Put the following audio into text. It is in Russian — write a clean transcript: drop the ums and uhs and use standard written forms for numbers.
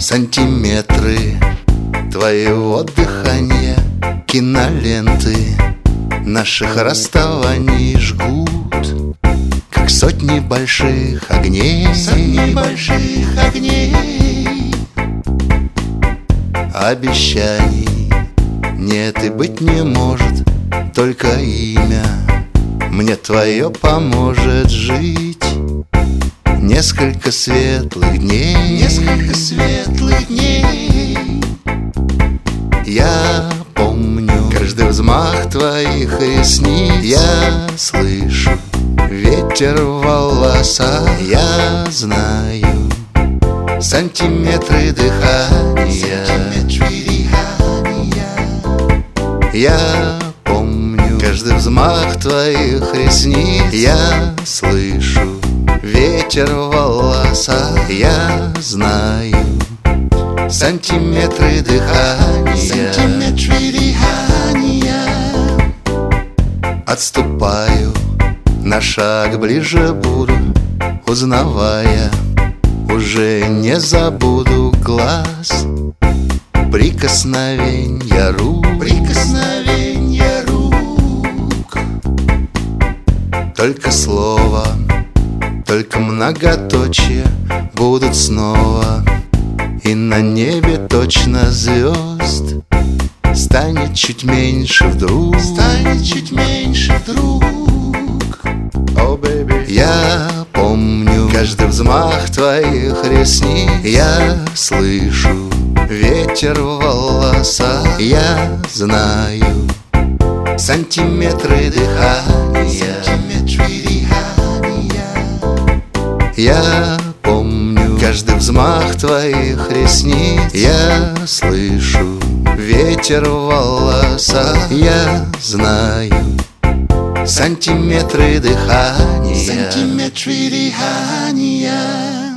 Сантиметры твоего дыхания, киноленты наших расставаний жгут, как сотни больших огней. Сотни больших огней. Обещаний нет и быть не может, только имя мне твое поможет жить. Несколько светлых дней, несколько светлых дней. Я помню каждый взмах твоих ресниц. Я слышу ветер в волосах. Я знаю сантиметры дыхания. Я помню каждый взмах твоих ресниц. Я слышу ветер в волосах. Я знаю сантиметры дыхания. Сантиметры дыхания. Отступаю на шаг ближе буду, узнавая, уже не забуду глаз, прикосновенья рук. Прикосновенья рук. Только слово, только многоточие будут снова, и на небе точно звезд станет чуть меньше вдруг. Станет чуть меньше вдруг. Oh, baby. Я помню каждый взмах твоих ресниц. Я слышу ветер в волосах. Я знаю сантиметры дыхания. Сантиметры дыхания. Я помню каждый взмах твоих ресниц. Я слышу ветер в волосах. Я знаю сантиметры дыхания. Сантиметры дыхания.